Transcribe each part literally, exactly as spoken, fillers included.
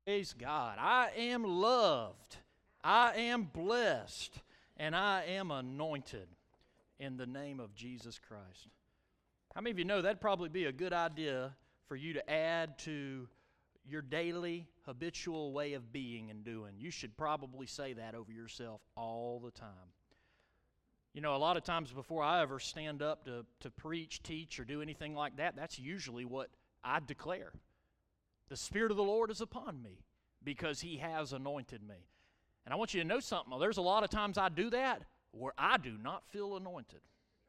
Praise God. I am loved. I am blessed. And I am anointed in the name of Jesus Christ. How many of you know that'd probably be a good idea for you to add to your daily, habitual way of being and doing? You should probably say that over yourself all the time. You know, a lot of times before I ever stand up to, to preach, teach, or do anything like that, that's usually what I declare. The Spirit of the Lord is upon me because He has anointed me. And I want you to know something. There's a lot of times I do that where I do not feel anointed.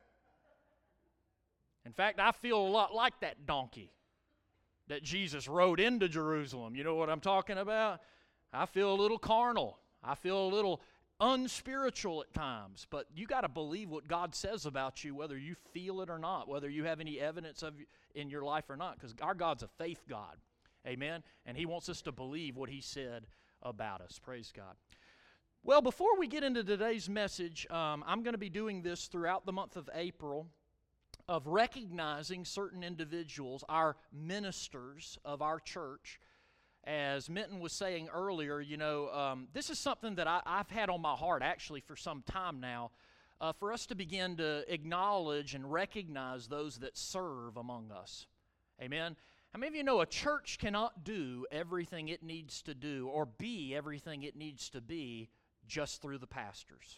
In fact, I feel a lot like that donkey that Jesus rode into Jerusalem. You know what I'm talking about? I feel a little carnal. I feel a little unspiritual at times. But you got to believe what God says about you, whether you feel it or not, whether you have any evidence of in your life or not, because our God's a faith God. Amen? And He wants us to believe what He said about us. Praise God. Well, before we get into today's message, um, I'm going to be doing this throughout the month of April, of recognizing certain individuals, our ministers of our church. As Minton was saying earlier, you know, um, this is something that I, I've had on my heart actually for some time now, uh, for us to begin to acknowledge and recognize those that serve among us. Amen? How many of you know a church cannot do everything it needs to do or be everything it needs to be just through the pastors?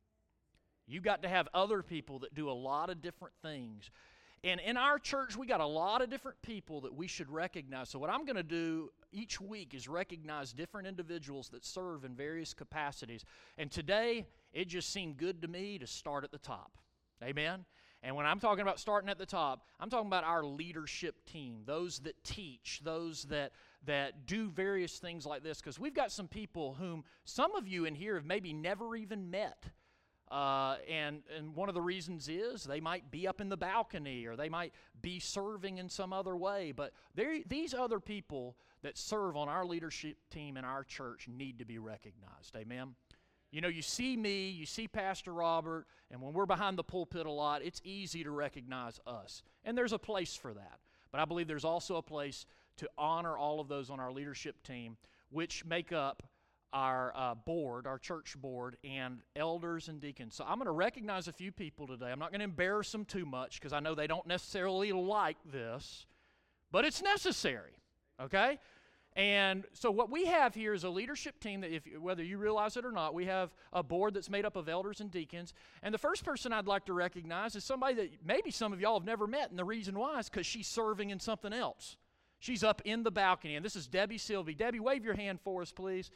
You got to have other people that do a lot of different things. And in our church, we got a lot of different people that we should recognize. So what I'm going to do each week is recognize different individuals that serve in various capacities. And today, it just seemed good to me to start at the top. Amen? And when I'm talking about starting at the top, I'm talking about our leadership team, those that teach, those that that do various things like this. Because we've got some people whom some of you in here have maybe never even met. Uh, and, and one of the reasons is they might be up in the balcony or they might be serving in some other way. But these other people that serve on our leadership team in our church need to be recognized. Amen? You know, you see me, you see Pastor Robert, and when we're behind the pulpit a lot, it's easy to recognize us. And there's a place for that. But I believe there's also a place to honor all of those on our leadership team, which make up our uh, board, our church board, and elders and deacons. So I'm going to recognize a few people today. I'm not going to embarrass them too much because I know they don't necessarily like this, but it's necessary, okay? And so what we have here is a leadership team that, if whether you realize it or not, we have a board that's made up of elders and deacons. And the first person I'd like to recognize is somebody that maybe some of y'all have never met, and the reason why is because she's serving in something else. She's up in the balcony, and this is Debbie Sylvie. Debbie, wave your hand for us, please.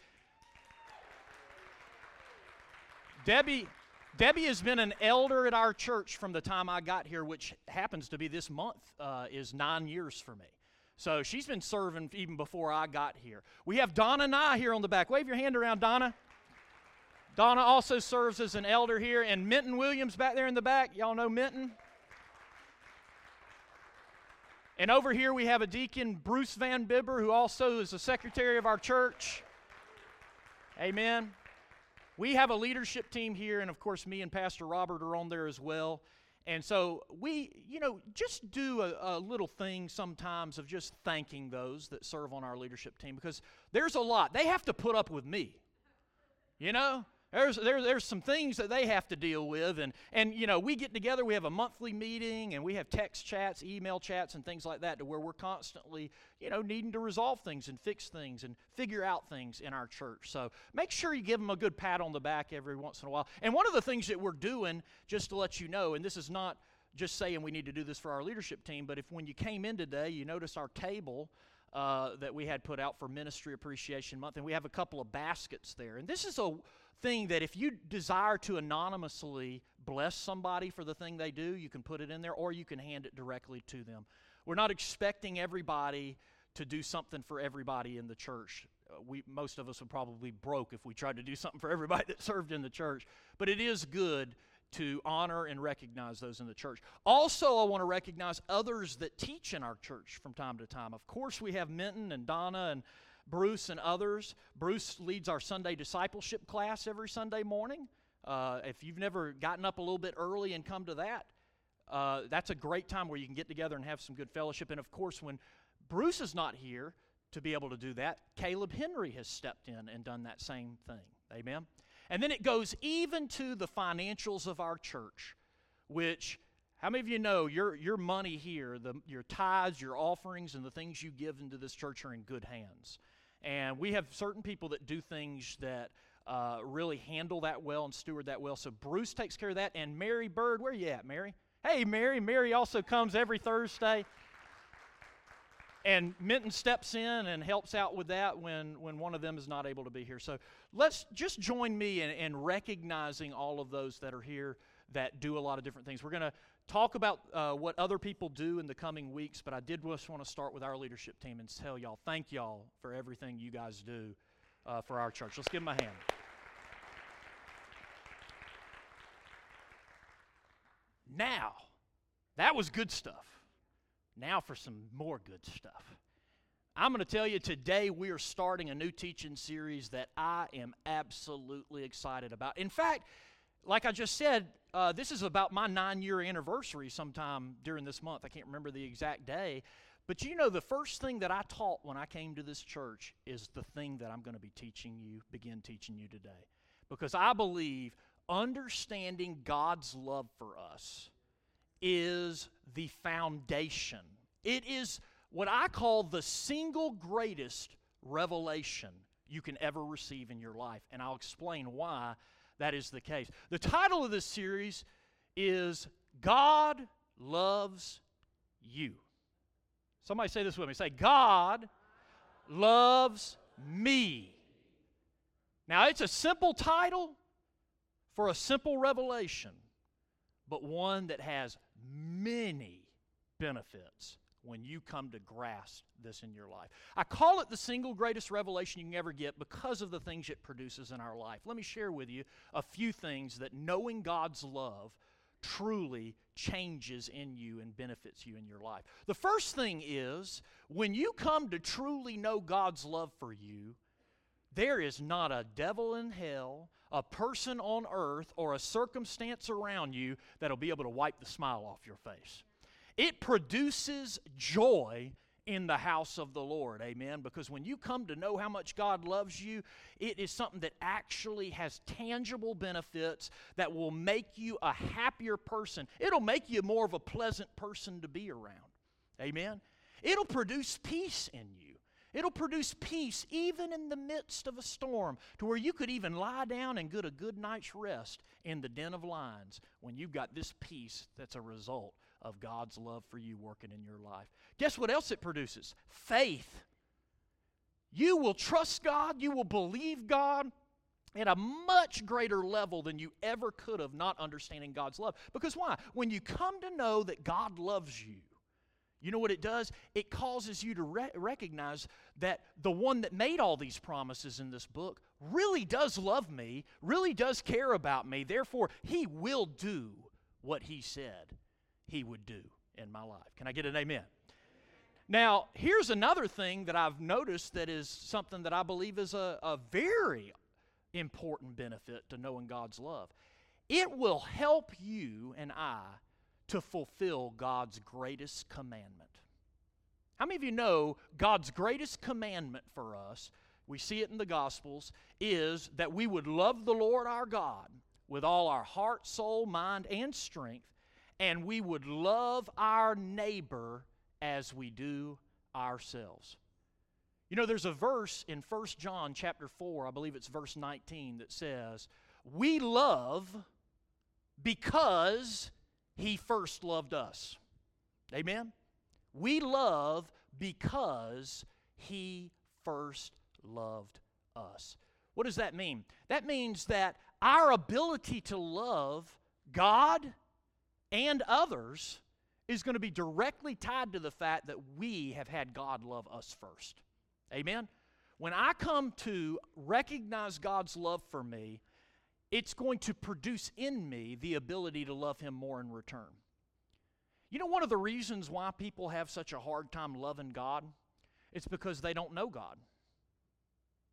Debbie, Debbie has been an elder at our church from the time I got here, which happens to be this month, uh, is nine years for me. So she's been serving even before I got here. We have Donna Nye here on the back. Wave your hand around, Donna. Donna also serves as an elder here. And Minton Williams back there in the back. Y'all know Minton? And over here we have a deacon, Bruce Van Bibber, who also is the secretary of our church. Amen. We have a leadership team here, and of course me and Pastor Robert are on there as well. And so we, you know, just do a, a little thing sometimes of just thanking those that serve on our leadership team, because there's a lot. They have to put up with me, you know. There's there, there's some things that they have to deal with, and, and, you know, we get together, we have a monthly meeting, and we have text chats, email chats, and things like that to where we're constantly, you know, needing to resolve things and fix things and figure out things in our church. So make sure you give them a good pat on the back every once in a while. And one of the things that we're doing, just to let you know, and this is not just saying we need to do this for our leadership team, but if when you came in today, you notice our table uh, that we had put out for Ministry Appreciation Month, and we have a couple of baskets there. And this is a thing that if you desire to anonymously bless somebody for the thing they do, you can put it in there, or you can hand it directly to them. We're not expecting everybody to do something for everybody in the church. Uh, we most of us would probably be broke if we tried to do something for everybody that served in the church. But it is good to honor and recognize those in the church. Also, I want to recognize others that teach in our church from time to time. Of course, we have Minton and Donna and Bruce and others. Bruce leads our Sunday discipleship class every Sunday morning. Uh, if you've never gotten up a little bit early and come to that, uh, that's a great time where you can get together and have some good fellowship. And of course, when Bruce is not here, to be able to do that. Caleb Henry has stepped in and done that same thing. Amen? And then it goes even to the financials of our church, which, how many of you know your, your money here, the, your tithes, your offerings, and the things you give into this church are in good hands? And we have certain people that do things that uh, really handle that well and steward that well. So Bruce takes care of that. And Mary Bird, where you at, Mary? Hey, Mary. Mary also comes every Thursday. And Minton steps in and helps out with that when, when one of them is not able to be here. So let's just join me in, in recognizing all of those that are here that do a lot of different things. We're going to talk about uh, what other people do in the coming weeks, but I did just want to start with our leadership team and tell y'all, thank y'all for everything you guys do uh, for our church. Let's give them a hand. Now, that was good stuff. Now for some more good stuff. I'm going to tell you today we are starting a new teaching series that I am absolutely excited about. In fact, like I just said, uh, this is about my nine-year anniversary sometime during this month. I can't remember the exact day. But you know, the first thing that I taught when I came to this church is the thing that I'm going to be teaching you, begin teaching you today. Because I believe understanding God's love for us is the foundation. It is what I call the single greatest revelation you can ever receive in your life. And I'll explain why that is the case. The title of this series is God Loves You. Somebody say this with me. Say, God loves me. Now, it's a simple title for a simple revelation, but one that has many benefits when you come to grasp this in your life. I call it the single greatest revelation you can ever get because of the things it produces in our life. Let me share with you a few things that knowing God's love truly changes in you and benefits you in your life. The first thing is, when you come to truly know God's love for you, there is not a devil in hell, a person on earth, or a circumstance around you that'll be able to wipe the smile off your face. It produces joy in the house of the Lord, amen? Because when you come to know how much God loves you, it is something that actually has tangible benefits that will make you a happier person. It'll make you more of a pleasant person to be around, amen? It'll produce peace in you. It'll produce peace even in the midst of a storm, to where you could even lie down and get a good night's rest in the den of lions when you've got this peace that's a result of God's love for you working in your life. Guess what else it produces? Faith. You will trust God, you will believe God at a much greater level than you ever could have, not understanding God's love. Because why? When you come to know that God loves you, you know what it does? It causes you to re- recognize that the one that made all these promises in this book really does love me, really does care about me. Therefore, He will do what He said He would do in my life. Can I get an amen? Now, here's another thing that I've noticed that is something that I believe is a, a very important benefit to knowing God's love. It will help you and I to fulfill God's greatest commandment. How many of you know God's greatest commandment for us, we see it in the Gospels, is that we would love the Lord our God with all our heart, soul, mind, and strength, and we would love our neighbor as we do ourselves. You know, there's a verse in First John chapter four, I believe it's verse nineteen, that says, we love because He first loved us. Amen? We love because He first loved us. What does that mean? That means that our ability to love God and others is going to be directly tied to the fact that we have had God love us first. Amen? When I come to recognize God's love for me, it's going to produce in me the ability to love Him more in return. You know, one of the reasons why people have such a hard time loving God, it's because they don't know God.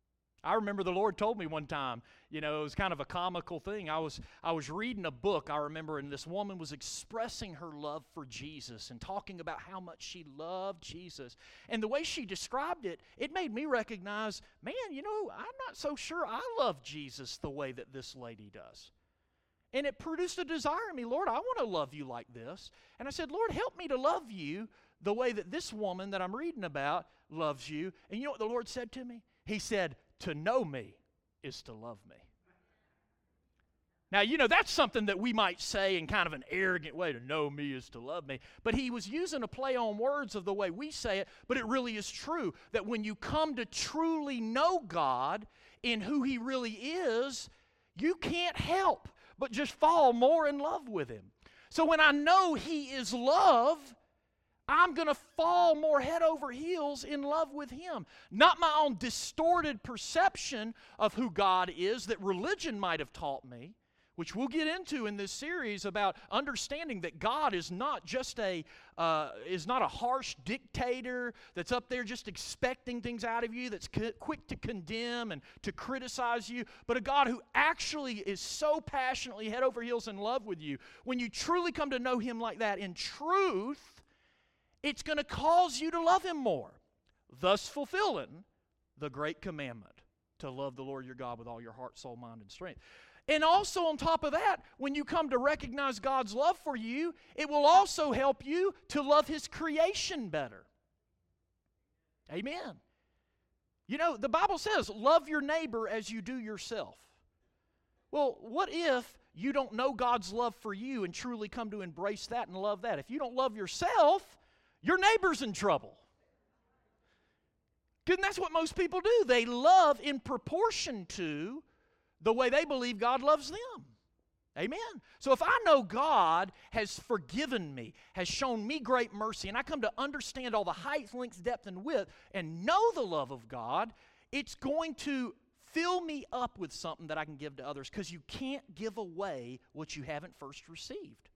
I remember the Lord told me one time, you know, it was kind of a comical thing. I was I was reading a book, I remember, and this woman was expressing her love for Jesus and talking about how much she loved Jesus. And the way she described it, it made me recognize, man, you know, I'm not so sure I love Jesus the way that this lady does. And it produced a desire in me, Lord, I want to love you like this. And I said, Lord, help me to love you the way that this woman that I'm reading about loves you. And you know what the Lord said to me? He said, to know me is to love me. Now, you know, that's something that we might say in kind of an arrogant way, to know me is to love me. But he was using a play on words of the way we say it, but it really is true that when you come to truly know God in who he really is, you can't help but just fall more in love with him. So when I know he is love, I'm going to fall more head over heels in love with him. Not my own distorted perception of who God is that religion might have taught me, which we'll get into in this series about understanding that God is not just a uh, is not a harsh dictator that's up there just expecting things out of you, that's c- quick to condemn and to criticize you, but a God who actually is so passionately head over heels in love with you. When you truly come to know him like that in truth, it's going to cause you to love him more, thus fulfilling the great commandment to love the Lord your God with all your heart, soul, mind, and strength. And also on top of that, when you come to recognize God's love for you, it will also help you to love his creation better. Amen. You know, the Bible says, love your neighbor as you do yourself. Well, what if you don't know God's love for you and truly come to embrace that and love that? If you don't love yourself, your neighbor's in trouble. And that's what most people do. They love in proportion to the way they believe God loves them. Amen. So if I know God has forgiven me, has shown me great mercy, and I come to understand all the height, length, depth, and width, and know the love of God, it's going to fill me up with something that I can give to others, because you can't give away what you haven't first received.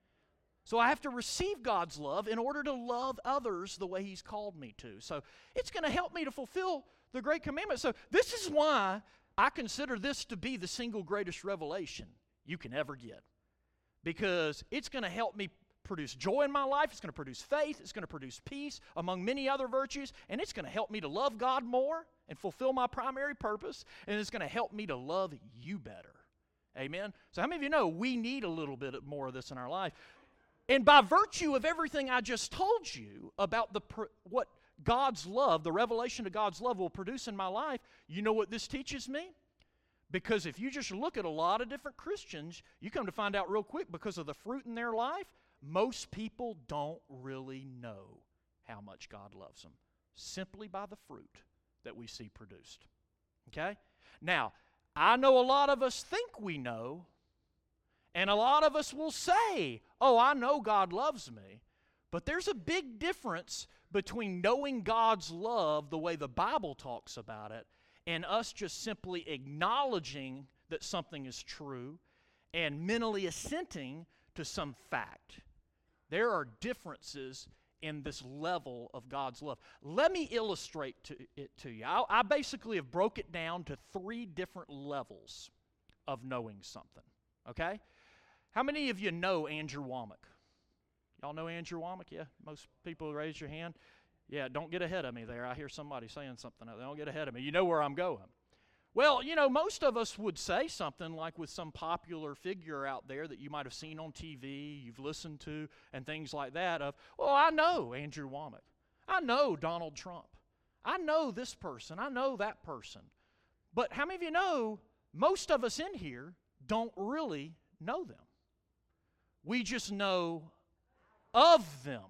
So I have to receive God's love in order to love others the way he's called me to. So it's going to help me to fulfill the great commandment. So this is why I consider this to be the single greatest revelation you can ever get. Because it's going to help me produce joy in my life. It's going to produce faith. It's going to produce peace, among many other virtues. And it's going to help me to love God more and fulfill my primary purpose. And it's going to help me to love you better. Amen? So how many of you know we need a little bit more of this in our life? And by virtue of everything I just told you about the what God's love, the revelation of God's love will produce in my life, you know what this teaches me? Because if you just look at a lot of different Christians, you come to find out real quick, because of the fruit in their life, most people don't really know how much God loves them, simply by the fruit that we see produced. Okay? Now, I know a lot of us think we know, and a lot of us will say, oh, I know God loves me. But there's a big difference between knowing God's love the way the Bible talks about it and us just simply acknowledging that something is true and mentally assenting to some fact. There are differences in this level of God's love. Let me illustrate to it to you. I, I basically have broke it down to three different levels of knowing something. Okay? How many of you know Andrew Wommack? Y'all know Andrew Wommack? Yeah, most people raise your hand. Yeah, don't get ahead of me there. I hear somebody saying something. Don't get ahead of me. You know where I'm going. Well, you know, most of us would say something like with some popular figure out there that you might have seen on T V, you've listened to, and things like that of, well, I know Andrew Wommack. I know Donald Trump. I know this person. I know that person. But how many of you know most of us in here don't really know them? We just know of them.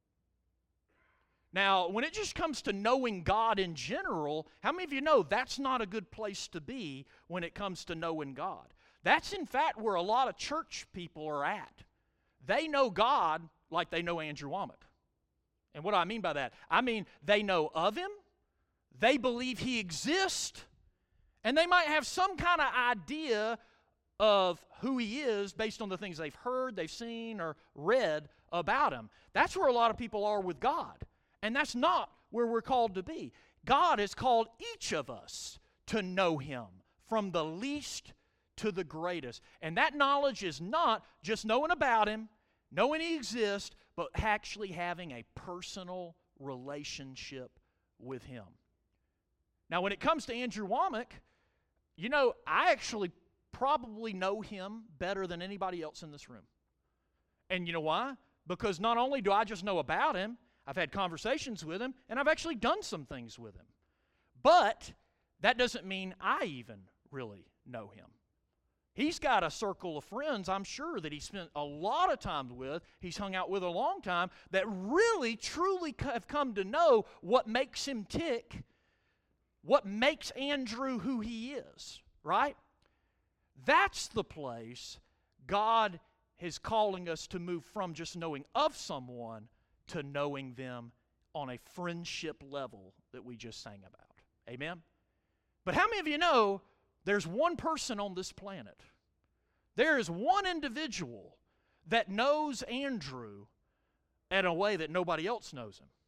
Now, when it just comes to knowing God in general, how many of you know that's not a good place to be when it comes to knowing God? That's in fact where a lot of church people are at. They know God like they know Andrew Wommack. And what do I mean by that? I mean they know of Him, they believe He exists, and they might have some kind of idea of who He is based on the things they've heard, they've seen, or read about Him. That's where a lot of people are with God. And that's not where we're called to be. God has called each of us to know Him, from the least to the greatest. And that knowledge is not just knowing about Him, knowing He exists, but actually having a personal relationship with Him. Now, when it comes to Andrew Wommack, you know, I actually probably know him better than anybody else in this room. And you know why? Because not only do I just know about him, I've had conversations with him, and I've actually done some things with him. But that doesn't mean I even really know him. He's got a circle of friends, I'm sure, that he spent a lot of time with, he's hung out with a long time, that really, truly have come to know what makes him tick, what makes Andrew who he is, right? That's the place God is calling us to move from just knowing of someone to knowing them on a friendship level that we just sang about. Amen? But how many of you know there's one person on this planet, there is one individual that knows Andrew in a way that nobody else knows him?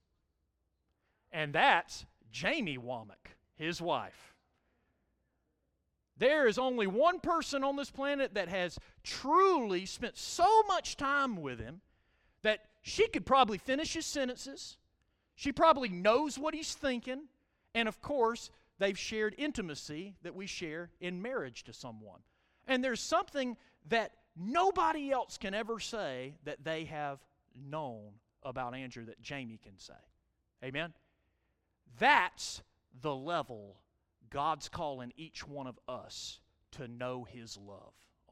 And that's Jamie Wommack, his wife. There is only one person on this planet that has truly spent so much time with him that she could probably finish his sentences. She probably knows what he's thinking. And of course, they've shared intimacy that we share in marriage to someone. And there's something that nobody else can ever say that they have known about Andrew that Jamie can say. Amen? That's the level God's calling each one of us to know His love on.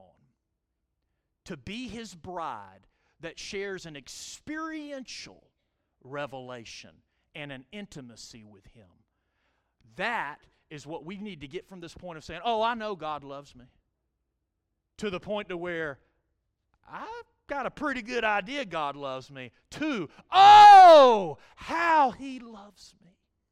To be His bride that shares an experiential revelation and an intimacy with Him. That is what we need to get from this point of saying, oh, I know God loves me, to the point to where I've got a pretty good idea God loves me, to, oh, how He loves me.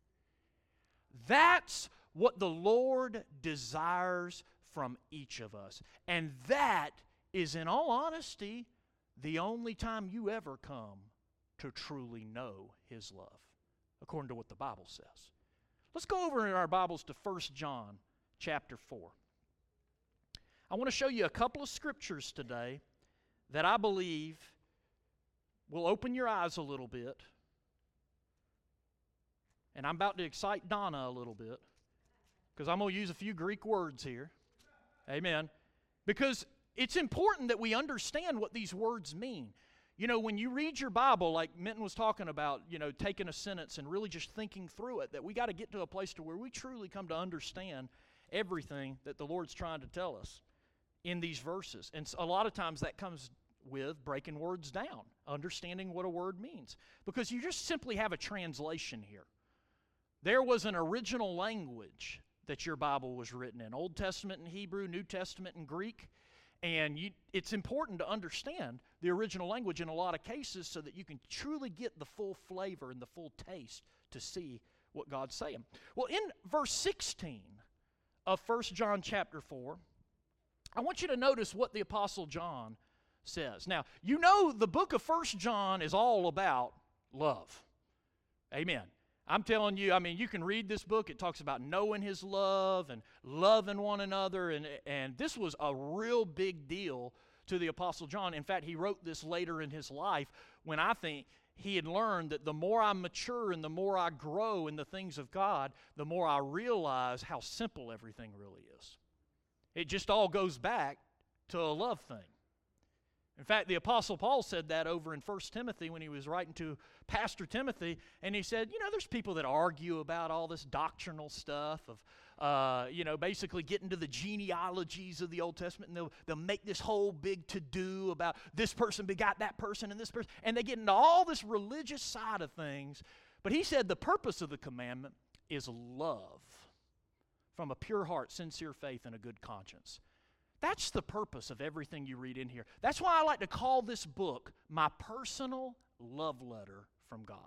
That's what the Lord desires from each of us. And that is, in all honesty, the only time you ever come to truly know His love, according to what the Bible says. Let's go over in our Bibles to First John chapter four. I want to show you a couple of scriptures today that I believe will open your eyes a little bit. And I'm about to excite Donna a little bit, because I'm going to use a few Greek words here. Amen. Because it's important that we understand what these words mean. You know, when you read your Bible, like Minton was talking about, you know, taking a sentence and really just thinking through it, that we got to get to a place to where we truly come to understand everything that the Lord's trying to tell us in these verses. And a lot of times that comes with breaking words down, understanding what a word means. Because you just simply have a translation here. There was an original language that your Bible was written in. Old Testament in Hebrew, New Testament in Greek. And you, it's important to understand the original language in a lot of cases so that you can truly get the full flavor and the full taste to see what God's saying. Well, in verse sixteen of First John chapter four, I want you to notice what the Apostle John says. Now, you know the book of First John is all about love. Amen. I'm telling you, I mean, you can read this book. It talks about knowing His love and loving one another. And, and this was a real big deal to the Apostle John. In fact, he wrote this later in his life when I think he had learned that the more I mature and the more I grow in the things of God, the more I realize how simple everything really is. It just all goes back to a love thing. In fact, the Apostle Paul said that over in First Timothy when he was writing to Pastor Timothy, and he said, you know, there's people that argue about all this doctrinal stuff of, uh, you know, basically getting to the genealogies of the Old Testament, and they'll, they'll make this whole big to-do about this person begot that person and this person, and they get into all this religious side of things. But he said the purpose of the commandment is love from a pure heart, sincere faith, and a good conscience. That's the purpose of everything you read in here. That's why I like to call this book my personal love letter from God.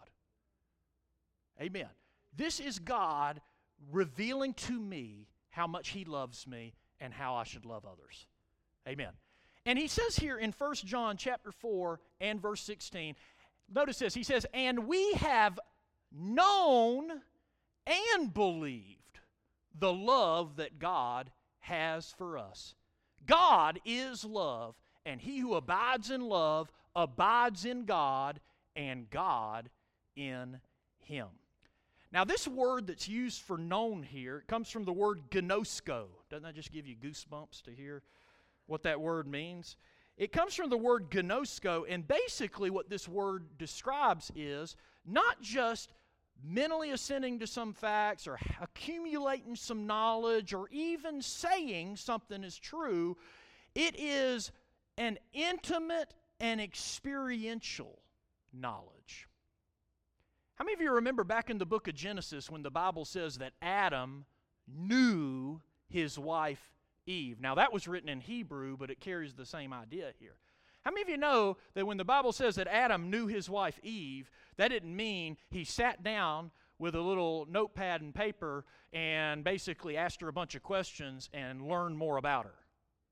Amen. This is God revealing to me how much He loves me and how I should love others. Amen. And he says here in First John chapter four and verse sixteen, notice this, he says, and we have known and believed the love that God has for us. God is love, and he who abides in love abides in God, and God in him. Now, this word that's used for known here, it comes from the word gnosko. Doesn't that just give you goosebumps to hear what that word means? It comes from the word gnosko, and basically what this word describes is not just mentally ascending to some facts or accumulating some knowledge or even saying something is true. It is an intimate and experiential knowledge. How many of you remember back in the book of Genesis when the Bible says that Adam knew his wife Eve? Now that was written in Hebrew, but it carries the same idea here. How many of you know that when the Bible says that Adam knew his wife Eve, that didn't mean he sat down with a little notepad and paper and basically asked her a bunch of questions and learned more about her?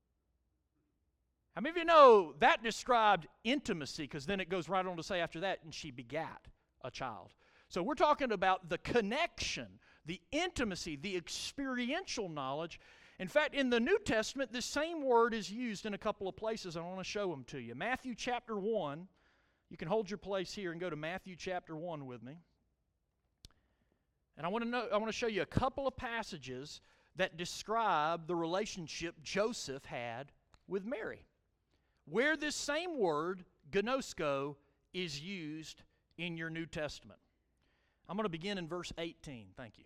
How many of you know that described intimacy, because then it goes right on to say after that, and she begat a child. So we're talking about the connection, the intimacy, the experiential knowledge. In fact, in the New Testament, this same word is used in a couple of places. I want to show them to you. Matthew chapter one. You can hold your place here and go to Matthew chapter one with me. And I want to know, I want to show you a couple of passages that describe the relationship Joseph had with Mary, where this same word, gnosko, is used in your New Testament. I'm going to begin in verse eighteen. Thank you.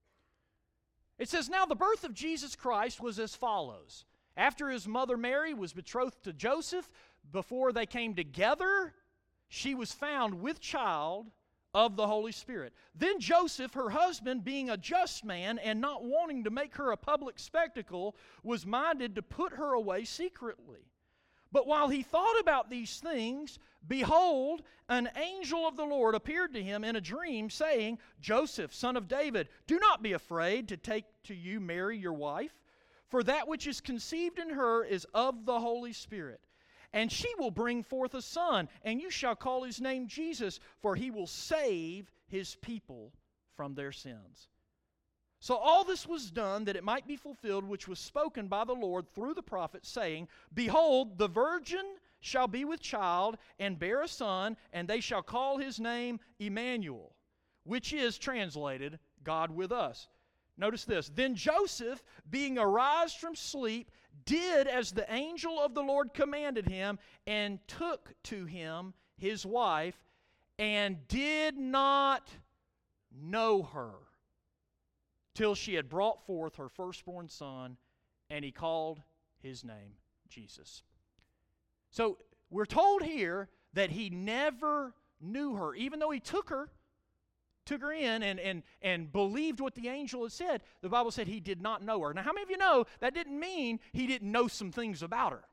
It says, "Now the birth of Jesus Christ was as follows. After his mother Mary was betrothed to Joseph, before they came together, she was found with child of the Holy Spirit. Then Joseph, her husband, being a just man and not wanting to make her a public spectacle, was minded to put her away secretly. But while he thought about these things, behold, an angel of the Lord appeared to him in a dream, saying, Joseph, son of David, do not be afraid to take to you Mary your wife, for that which is conceived in her is of the Holy Spirit. And she will bring forth a son, and you shall call his name Jesus, for he will save his people from their sins. So all this was done that it might be fulfilled, which was spoken by the Lord through the prophet, saying, Behold, the virgin shall be with child, and bear a son, and they shall call his name Emmanuel, which is translated, God with us. Notice this. Then Joseph, being aroused from sleep, did as the angel of the Lord commanded him, and took to him his wife, and did not know her till she had brought forth her firstborn son, and he called his name Jesus. So we're told here that he never knew her, even though he took her, took her in and, and, and believed what the angel had said. The Bible said he did not know her. Now, how many of you know that didn't mean he didn't know some things about her?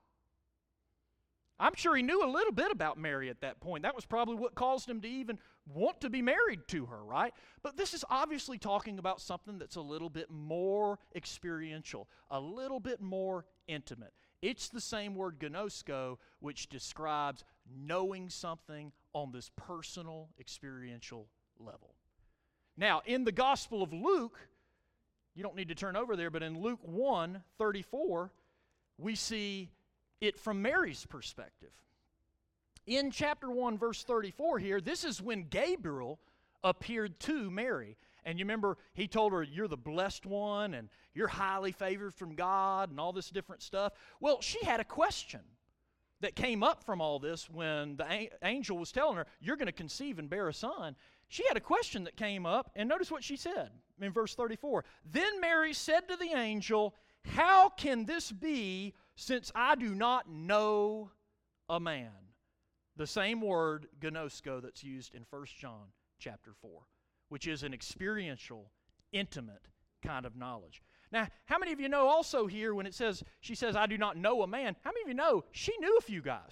I'm sure he knew a little bit about Mary at that point. That was probably what caused him to even want to be married to her, right? But this is obviously talking about something that's a little bit more experiential, a little bit more intimate. It's the same word gnosko, which describes knowing something on this personal, experiential level. Now, in the Gospel of Luke, you don't need to turn over there, but in Luke one thirty-four, we see it from Mary's perspective. In chapter one, verse thirty-four here, this is when Gabriel appeared to Mary. And you remember, he told her, you're the blessed one, and you're highly favored from God, and all this different stuff. Well, she had a question that came up from all this when the angel was telling her, you're going to conceive and bear a son. She had a question that came up, and notice what she said in verse thirty-four. Then Mary said to the angel, how can this be, since I do not know a man? The same word, gnosko, that's used in First John chapter four, which is an experiential, intimate kind of knowledge. Now, how many of you know also here when it says, she says, I do not know a man, how many of you know she knew a few guys?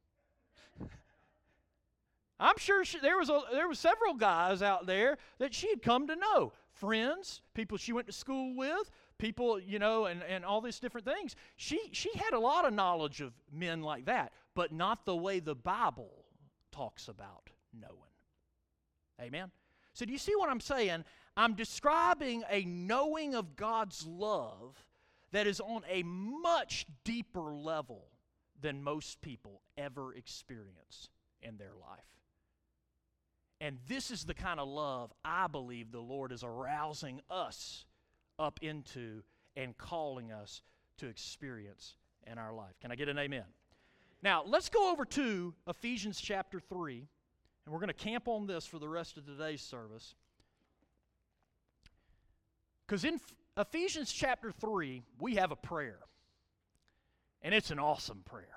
I'm sure she, there was a, there were several guys out there that she had come to know. Friends, people she went to school with, people, you know, and, and all these different things. She, she had a lot of knowledge of men like that, but not the way the Bible talks about knowing. Amen? So do you see what I'm saying? I'm describing a knowing of God's love that is on a much deeper level than most people ever experience in their life. And this is the kind of love I believe the Lord is arousing us up into and calling us to experience in our life. Can I get an amen? Now, let's go over to Ephesians chapter three, and we're going to camp on this for the rest of today's service. Because in Ephesians chapter three, we have a prayer. And it's an awesome prayer.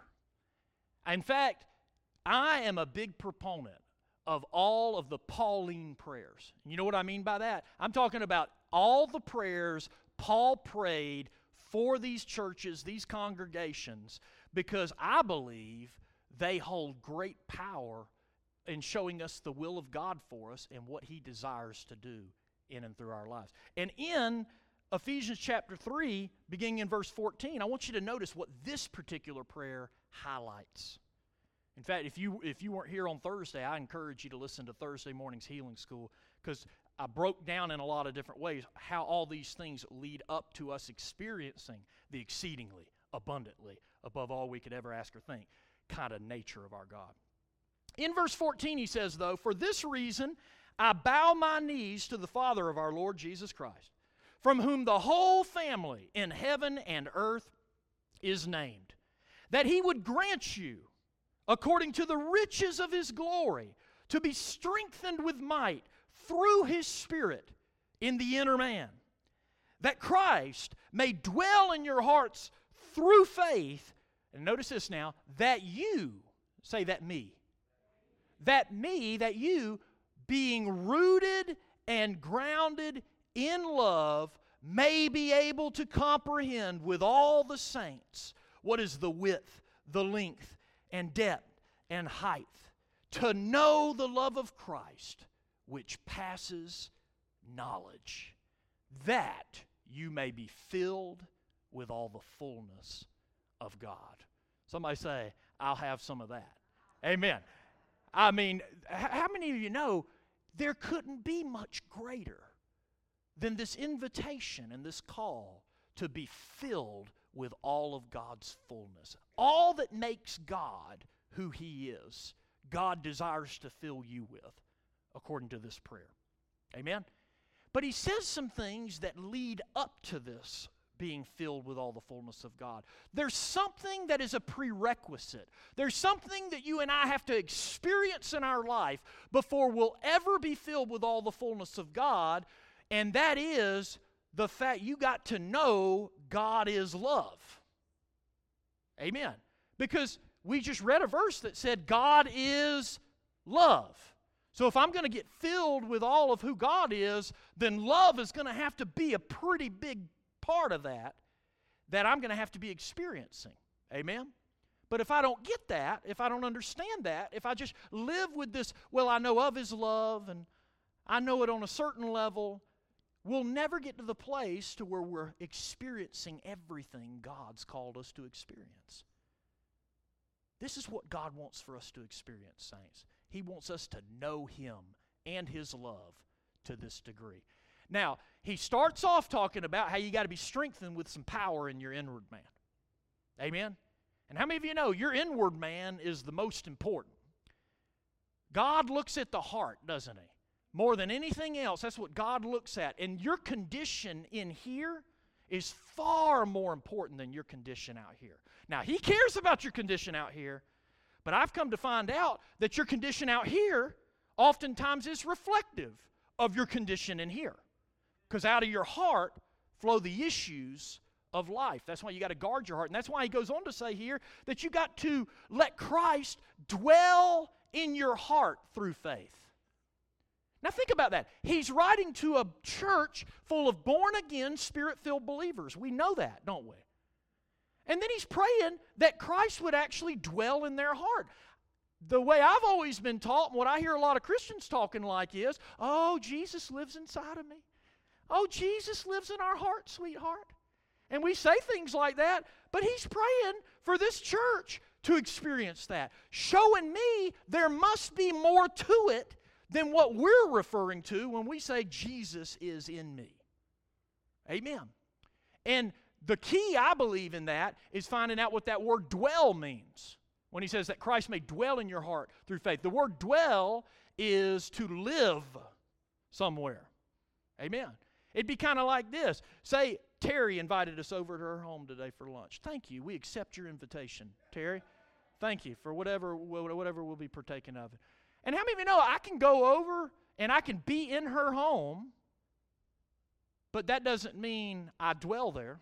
In fact, I am a big proponent of all of the Pauline prayers. You know what I mean by that? I'm talking about all the prayers Paul prayed for these churches, these congregations, because I believe they hold great power in showing us the will of God for us and what He desires to do in and through our lives. And in Ephesians chapter three, beginning in verse fourteen, I want you to notice what this particular prayer highlights. In fact, if you if you weren't here on Thursday, I encourage you to listen to Thursday morning's Healing School, because I broke down in a lot of different ways how all these things lead up to us experiencing the exceedingly, abundantly, above all we could ever ask or think kind of nature of our God. In verse fourteen, he says, though, "For this reason I bow my knees to the Father of our Lord Jesus Christ, from whom the whole family in heaven and earth is named, that He would grant you, according to the riches of His glory, to be strengthened with might through His Spirit in the inner man, that Christ may dwell in your hearts through faith." And notice this now, "that you," say that me, "that me, that you, being rooted and grounded in love, may be able to comprehend with all the saints what is the width, the length, and depth, and height, to know the love of Christ, which passes knowledge, that you may be filled with all the fullness of God." Somebody say, "I'll have some of that." Amen. I mean, how many of you know there couldn't be much greater than this invitation and this call to be filled with all of God's fullness? All that makes God who He is, God desires to fill you with, according to this prayer. Amen? But He says some things that lead up to this being filled with all the fullness of God. There's something that is a prerequisite. There's something that you and I have to experience in our life before we'll ever be filled with all the fullness of God, and that is the fact you got to know God is love. Amen. Because we just read a verse that said God is love. So if I'm going to get filled with all of who God is, then love is going to have to be a pretty big part of that that I'm going to have to be experiencing. Amen? But if I don't get that, if I don't understand that, if I just live with this, well, I know of His love and I know it on a certain level, we'll never get to the place to where we're experiencing everything God's called us to experience. This is what God wants for us to experience, saints. He wants us to know Him and His love to this degree. Now, he starts off talking about how you got to be strengthened with some power in your inward man. Amen? And how many of you know your inward man is the most important? God looks at the heart, doesn't He? More than anything else, that's what God looks at. And your condition in here is far more important than your condition out here. Now, He cares about your condition out here, but I've come to find out that your condition out here oftentimes is reflective of your condition in here. Because out of your heart flow the issues of life. That's why you got to guard your heart. And that's why he goes on to say here that you got to let Christ dwell in your heart through faith. Now think about that. He's writing to a church full of born-again, Spirit-filled believers. We know that, don't we? And then he's praying that Christ would actually dwell in their heart. The way I've always been taught, and what I hear a lot of Christians talking like is, oh, Jesus lives inside of me. Oh, Jesus lives in our heart, sweetheart. And we say things like that, but he's praying for this church to experience that, showing me there must be more to it than what we're referring to when we say Jesus is in me. Amen. And the key, I believe, in that is finding out what that word dwell means. When he says that Christ may dwell in your heart through faith. The word dwell is to live somewhere. Amen. It'd be kind of like this. Say, Terry invited us over to her home today for lunch. Thank you. We accept your invitation, Terry. Thank you for whatever, whatever we'll be partaking of. And how many of you know I can go over and I can be in her home, but that doesn't mean I dwell there.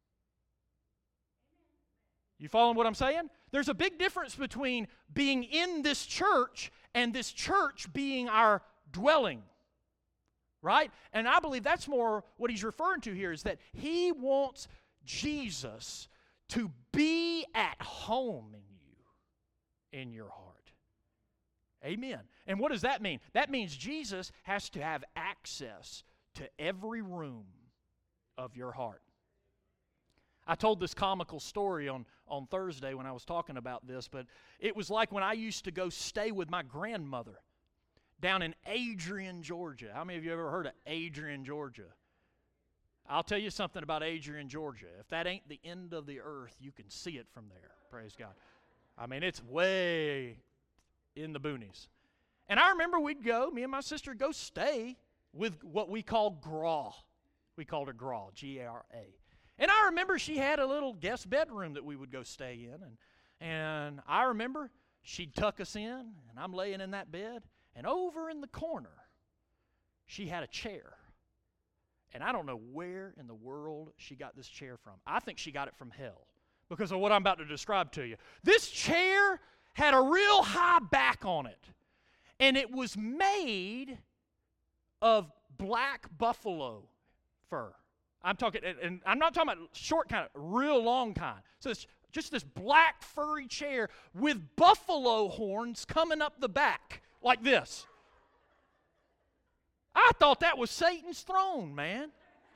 You following what I'm saying? There's a big difference between being in this church and this church being our dwelling. Right? And I believe that's more what he's referring to here, is that he wants Jesus to be at home in you, in your heart. Amen. And what does that mean? That means Jesus has to have access to every room of your heart. I told this comical story on, on Thursday when I was talking about this, but it was like when I used to go stay with my grandmother down in Adrian, Georgia. How many of you ever heard of Adrian, Georgia? I'll tell you something about Adrian, Georgia. If that ain't the end of the earth, you can see it from there. Praise God. I mean, it's way in the boonies. And I remember we'd go, me and my sister would go stay with what we call Graw. We called her Graw, G R A. And I remember she had a little guest bedroom that we would go stay in. And, and I remember she'd tuck us in, and I'm laying in that bed. And over in the corner, she had a chair. And I don't know where in the world she got this chair from. I think she got it from hell because of what I'm about to describe to you. This chair had a real high back on it. And it was made of black buffalo fur. I'm talking, and I'm not talking about short kind, of real long kind. So it's just this black furry chair with buffalo horns coming up the back like this. I thought that was Satan's throne, man.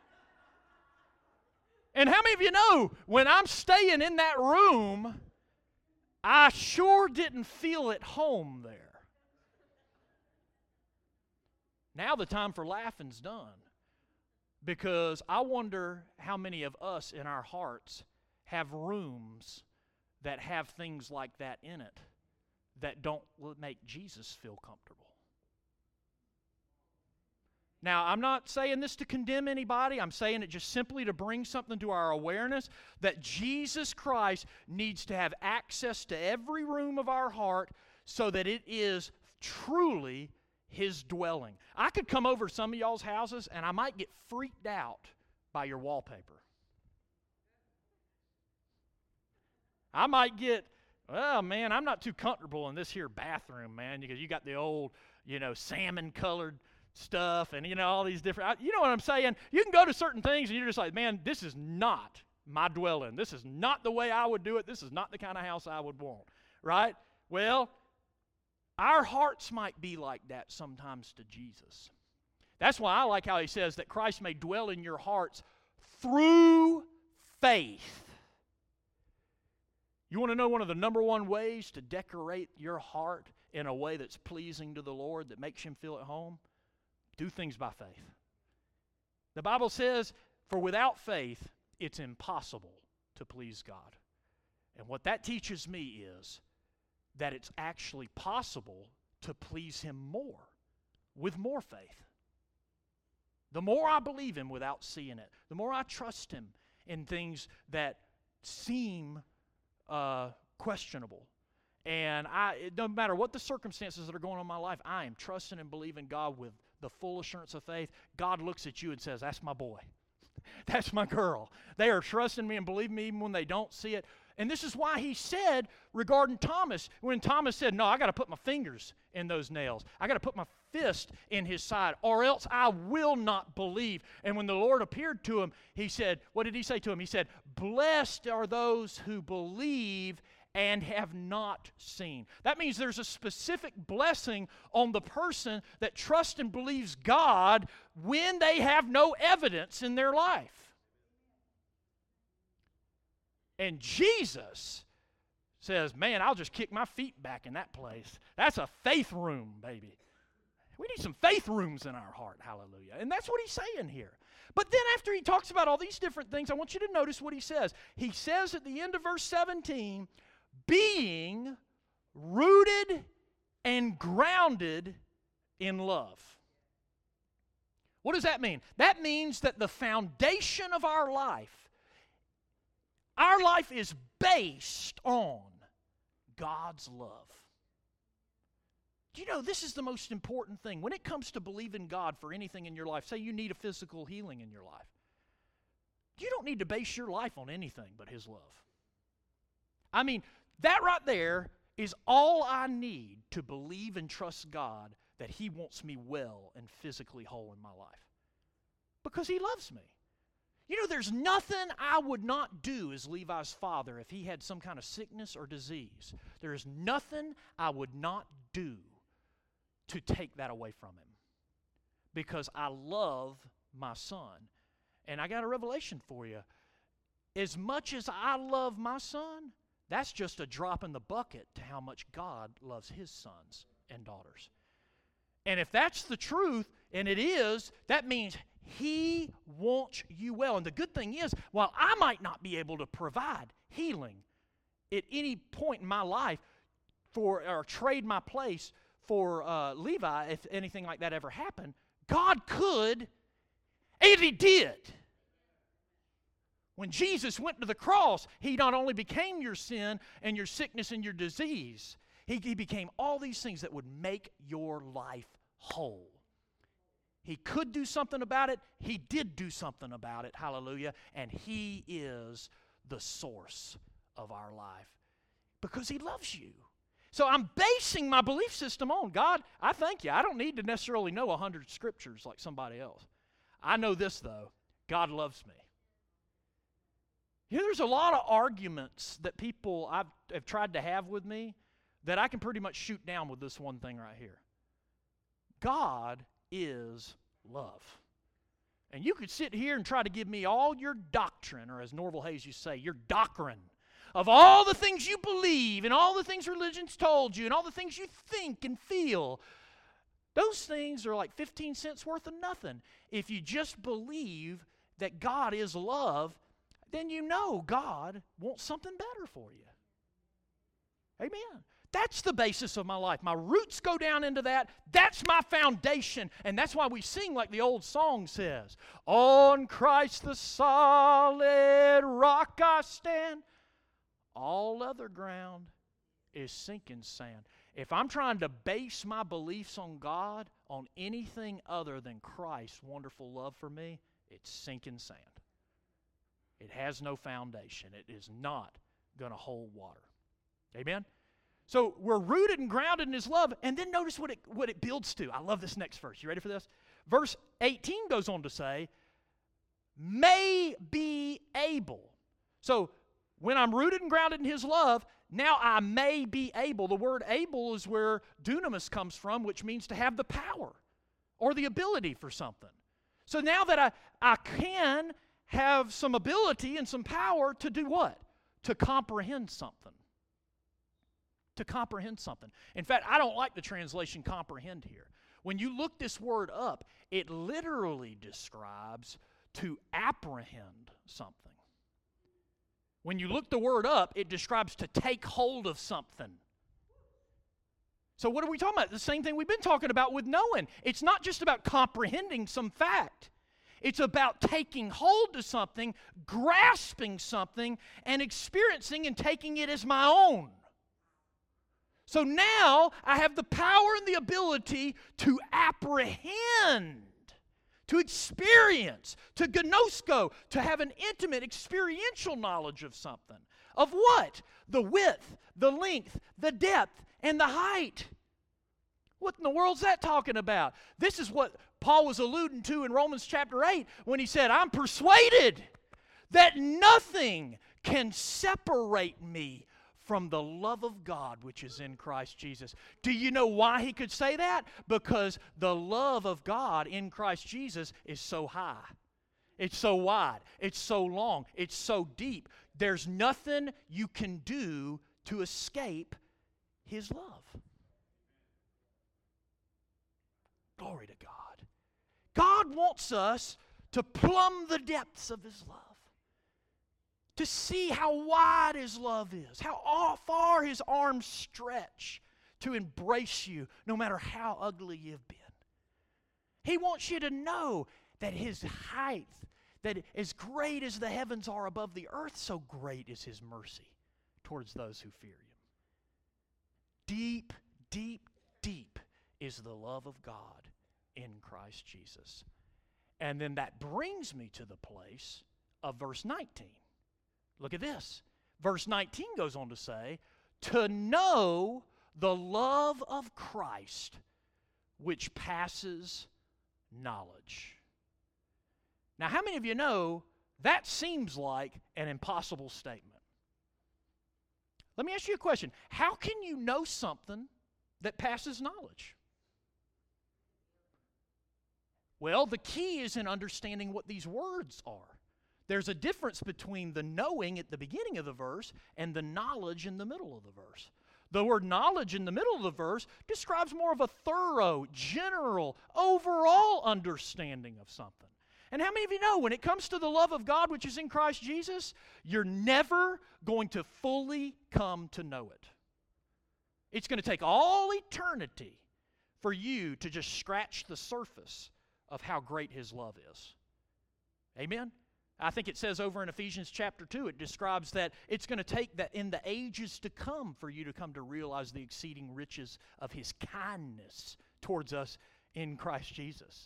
And how many of you know, when I'm staying in that room, I sure didn't feel at home there. Now the time for laughing's done. Because I wonder how many of us in our hearts have rooms that have things like that in it that don't make Jesus feel comfortable. Now, I'm not saying this to condemn anybody. I'm saying it just simply to bring something to our awareness that Jesus Christ needs to have access to every room of our heart so that it is truly His dwelling. I could come over to some of y'all's houses and I might get freaked out by your wallpaper. I might get, well, man, I'm not too comfortable in this here bathroom, man, because you got the old, you know, salmon-colored stuff and, you know, all these different, you know what I'm saying? You can go to certain things and you're just like, man, this is not my dwelling. This is not the way I would do it. This is not the kind of house I would want, right? Well, our hearts might be like that sometimes to Jesus. That's why I like how he says that Christ may dwell in your hearts through faith. You want to know one of the number one ways to decorate your heart in a way that's pleasing to the Lord, that makes Him feel at home? Do things by faith. The Bible says, for without faith, it's impossible to please God. And what that teaches me is that it's actually possible to please Him more, with more faith. The more I believe Him without seeing it, the more I trust Him in things that seem uh, questionable. And I, it doesn't matter what the circumstances that are going on in my life, I am trusting and believing God with the full assurance of faith. God looks at you and says, that's my boy. That's my girl. They are trusting me and believing me even when they don't see it. And this is why he said regarding Thomas, when Thomas said, no, I got to put my fingers in those nails. I got to put my fist in his side, or else I will not believe. And when the Lord appeared to him, he said, what did he say to him? He said, blessed are those who believe and have not seen. That means there's a specific blessing on the person that trusts and believes God when they have no evidence in their life. And Jesus says, man, I'll just kick my feet back in that place. That's a faith room, baby. We need some faith rooms in our heart. Hallelujah. And that's what he's saying here. But then after he talks about all these different things, I want you to notice what he says. He says at the end of verse seventeen, being rooted and grounded in love. What does that mean? That means that the foundation of our life, our life is based on God's love. Do you know this is the most important thing? When it comes to believing God for anything in your life, say you need a physical healing in your life, you don't need to base your life on anything but His love. I mean, that right there is all I need to believe and trust God that He wants me well and physically whole in my life. Because He loves me. You know, there's nothing I would not do as Levi's father if he had some kind of sickness or disease. There is nothing I would not do to take that away from him. Because I love my son. And I got a revelation for you. As much as I love my son, that's just a drop in the bucket to how much God loves His sons and daughters. And if that's the truth, and it is, that means He wants you well. And the good thing is, while I might not be able to provide healing at any point in my life for or trade my place for uh, Levi, if anything like that ever happened, God could, and He did. When Jesus went to the cross, He not only became your sin and your sickness and your disease, He, he became all these things that would make your life whole. He could do something about it. He did do something about it. Hallelujah. And He is the source of our life because He loves you. So I'm basing my belief system on God. I thank you. I don't need to necessarily know a hundred scriptures like somebody else. I know this, though. God loves me. You know, there's a lot of arguments that people I've, have tried to have with me that I can pretty much shoot down with this one thing right here. God is love. And you could sit here and try to give me all your doctrine, or as Norval Hayes used to say, your doctrine, of all the things you believe and all the things religion's told you and all the things you think and feel. Those things are like fifteen cents worth of nothing. If you just believe that God is love, then you know God wants something better for you. Amen. That's the basis of my life. My roots go down into that. That's my foundation. And that's why we sing like the old song says, on Christ the solid rock I stand. All other ground is sinking sand. If I'm trying to base my beliefs on God, on anything other than Christ's wonderful love for me, it's sinking sand. It has no foundation. It is not going to hold water. Amen? So we're rooted and grounded in His love, and then notice what it, what it builds to. I love this next verse. You ready for this? Verse eighteen goes on to say, may be able. So when I'm rooted and grounded in His love, now I may be able. The word able is where dunamis comes from, which means to have the power or the ability for something. So now that I, I can have some ability and some power to do what? To comprehend something. To comprehend something. In fact, I don't like the translation comprehend here. When you look this word up, it literally describes to apprehend something. When you look the word up, it describes to take hold of something. So what are we talking about? The same thing we've been talking about with knowing. It's not just about comprehending some fact. It's about taking hold of something, grasping something, and experiencing and taking it as my own. So now I have the power and the ability to apprehend, to experience, to gnosko, to have an intimate experiential knowledge of something. Of what? The width, the length, the depth, and the height. What in the world's that talking about? This is what Paul was alluding to in Romans chapter eight when he said, I'm persuaded that nothing can separate me from the love of God which is in Christ Jesus. Do you know why he could say that? Because the love of God in Christ Jesus is so high. It's so wide. It's so long. It's so deep. There's nothing you can do to escape His love. Glory to God. God wants us to plumb the depths of His love. To see how wide His love is, how far His arms stretch to embrace you no matter how ugly you've been. He wants you to know that His height, that as great as the heavens are above the earth, so great is His mercy towards those who fear Him. Deep, deep, deep is the love of God in Christ Jesus. And then that brings me to the place of verse nineteen. Look at this. Verse nineteen goes on to say, to know the love of Christ which passes knowledge. Now, how many of you know that seems like an impossible statement? Let me ask you a question. How can you know something that passes knowledge? Well, the key is in understanding what these words are. There's a difference between the knowing at the beginning of the verse and the knowledge in the middle of the verse. The word knowledge in the middle of the verse describes more of a thorough, general, overall understanding of something. And how many of you know when it comes to the love of God which is in Christ Jesus, you're never going to fully come to know it. It's going to take all eternity for you to just scratch the surface of how great His love is. Amen? I think it says over in Ephesians chapter two, it describes that it's going to take that in the ages to come for you to come to realize the exceeding riches of His kindness towards us in Christ Jesus.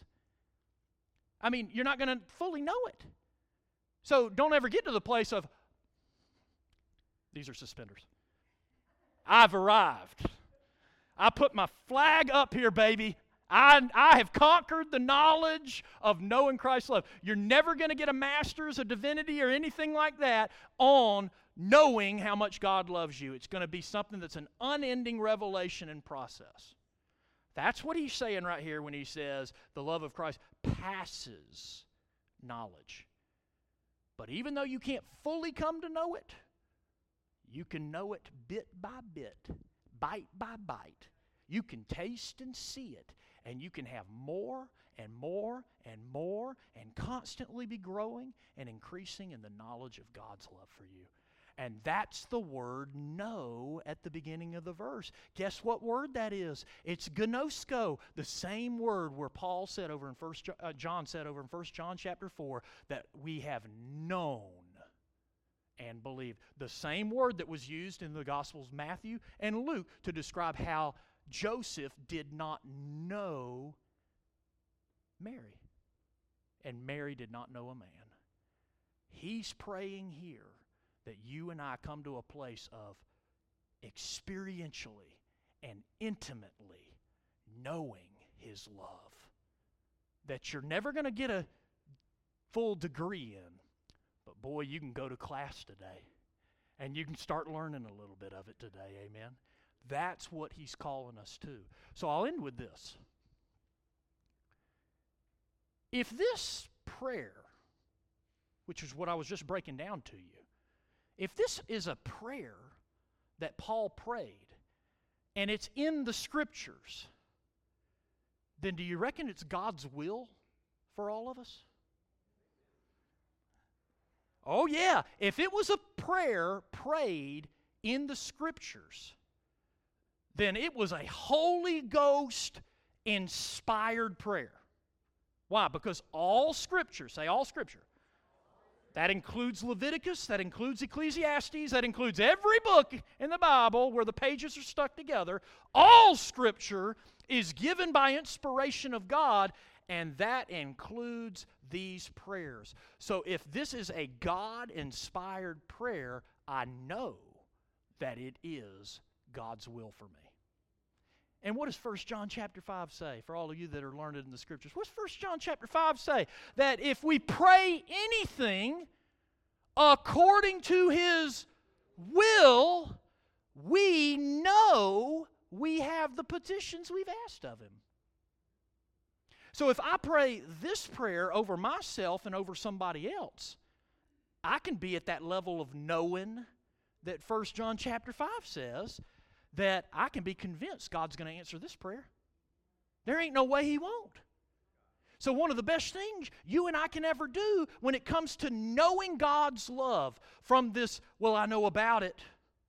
I mean, you're not going to fully know it. So don't ever get to the place of, these are suspenders. I've arrived. I put my flag up here, baby. I, I have conquered the knowledge of knowing Christ's love. You're never going to get a master's of divinity or anything like that on knowing how much God loves you. It's going to be something that's an unending revelation and process. That's what he's saying right here when he says the love of Christ passes knowledge. But even though you can't fully come to know it, you can know it bit by bit, bite by bite. You can taste and see it. And you can have more and more and more and constantly be growing and increasing in the knowledge of God's love for you. And that's the word know at the beginning of the verse. Guess what word that is? It's gnosko, the same word where Paul said over in First uh, John said over in First John chapter four that we have known and believed. The same word that was used in the Gospels Matthew and Luke to describe how Joseph did not know Mary, and Mary did not know a man. He's praying here that you and I come to a place of experientially and intimately knowing His love. That you're never going to get a full degree in, but boy, you can go to class today, and you can start learning a little bit of it today, amen? That's what He's calling us to. So I'll end with this. If this prayer, which is what I was just breaking down to you, if this is a prayer that Paul prayed, and it's in the Scriptures, then do you reckon it's God's will for all of us? Oh yeah, if it was a prayer prayed in the Scriptures, then it was a Holy Ghost inspired prayer. Why? Because all Scripture, say all Scripture, that includes Leviticus, that includes Ecclesiastes, that includes every book in the Bible where the pages are stuck together. All Scripture is given by inspiration of God, and that includes these prayers. So if this is a God-inspired prayer, I know that it is God's will for me. And what does First John chapter five say for all of you that are learned in the Scriptures? What's First John chapter five say? That if we pray anything according to His will, we know we have the petitions we've asked of Him. So if I pray this prayer over myself and over somebody else, I can be at that level of knowing that First John chapter five says, that I can be convinced God's going to answer this prayer. There ain't no way He won't. So one of the best things you and I can ever do when it comes to knowing God's love, from this, well, I know about it,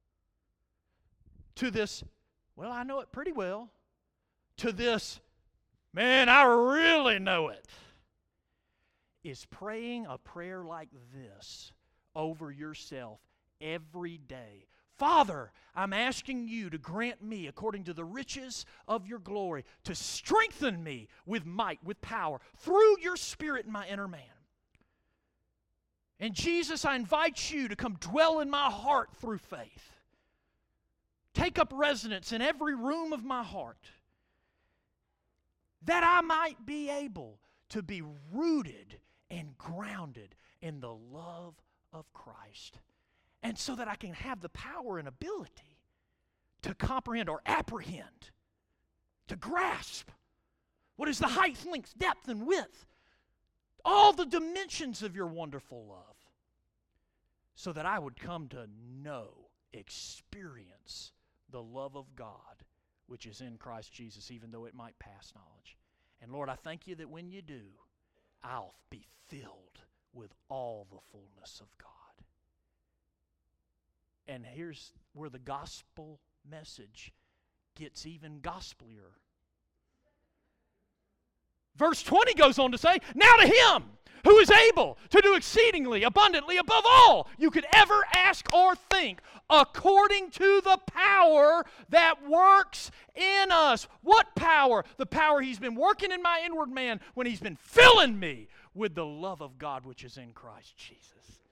to this, well, I know it pretty well, to this, man, I really know it, is praying a prayer like this over yourself every day. Father, I'm asking you to grant me, according to the riches of your glory, to strengthen me with might, with power, through your Spirit in my inner man. And Jesus, I invite you to come dwell in my heart through faith. Take up residence in every room of my heart, that I might be able to be rooted and grounded in the love of Christ. And so that I can have the power and ability to comprehend or apprehend, to grasp what is the height, length, depth, and width, all the dimensions of your wonderful love, so that I would come to know, experience the love of God, which is in Christ Jesus, even though it might pass knowledge. And Lord, I thank you that when you do, I'll be filled with all the fullness of God. And here's where the gospel message gets even gospelier. Verse twenty goes on to say, now to Him who is able to do exceedingly abundantly above all you could ever ask or think, according to the power that works in us. What power? The power He's been working in my inward man when He's been filling me with the love of God which is in Christ Jesus.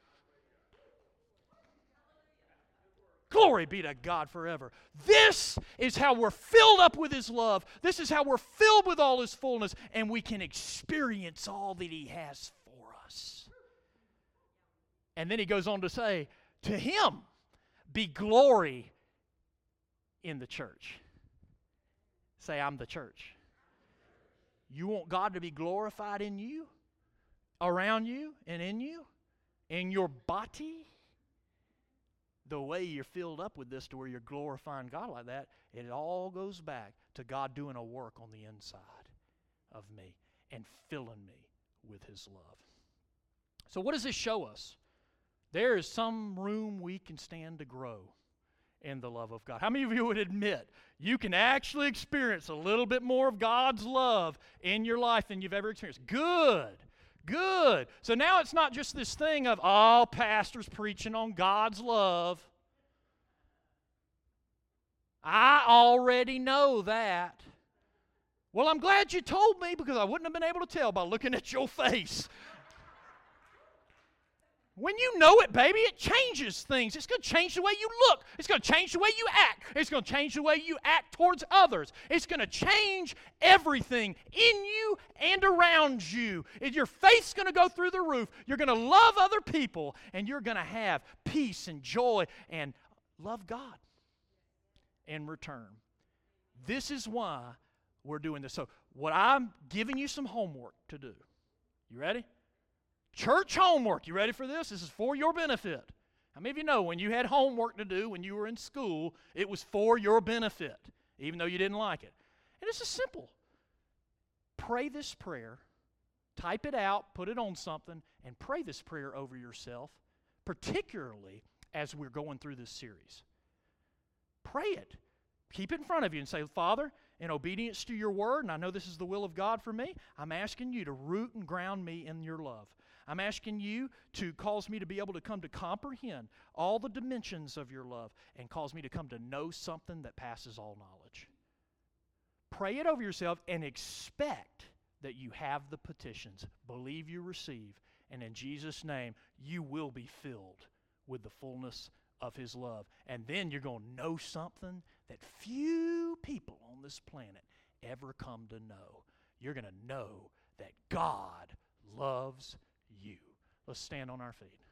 Glory be to God forever. This is how we're filled up with His love. This is how we're filled with all His fullness, and we can experience all that He has for us. And then He goes on to say, to Him be glory in the church. Say, I'm the church. You want God to be glorified in you, around you, and in you, in your body? The way you're filled up with this to where you're glorifying God like that, it all goes back to God doing a work on the inside of me and filling me with His love. So what does this show us? There is some room we can stand to grow in the love of God. How many of you would admit you can actually experience a little bit more of God's love in your life than you've ever experienced? Good. Good. So now it's not just this thing of, oh, pastors preaching on God's love. I already know that. Well, I'm glad you told me, because I wouldn't have been able to tell by looking at your face. When you know it, baby, it changes things. It's going to change the way you look. It's going to change the way you act. It's going to change the way you act towards others. It's going to change everything in you and around you. Your faith's going to go through the roof. You're going to love other people, and you're going to have peace and joy and love God in return. This is why we're doing this. So what I'm giving you some homework to do. You ready? Church homework. You ready for this? This is for your benefit. How many of you know when you had homework to do when you were in school, it was for your benefit, even though you didn't like it? And it's just simple. Pray this prayer, type it out, put it on something, and pray this prayer over yourself, particularly as we're going through this series. Pray it. Keep it in front of you and say, Father, in obedience to your word, and I know this is the will of God for me, I'm asking you to root and ground me in your love. I'm asking you to cause me to be able to come to comprehend all the dimensions of your love and cause me to come to know something that passes all knowledge. Pray it over yourself and expect that you have the petitions. Believe you receive, and in Jesus' name, you will be filled with the fullness of His love. And then you're going to know something that few people on this planet ever come to know. You're going to know that God loves you. Let's stand on our feet.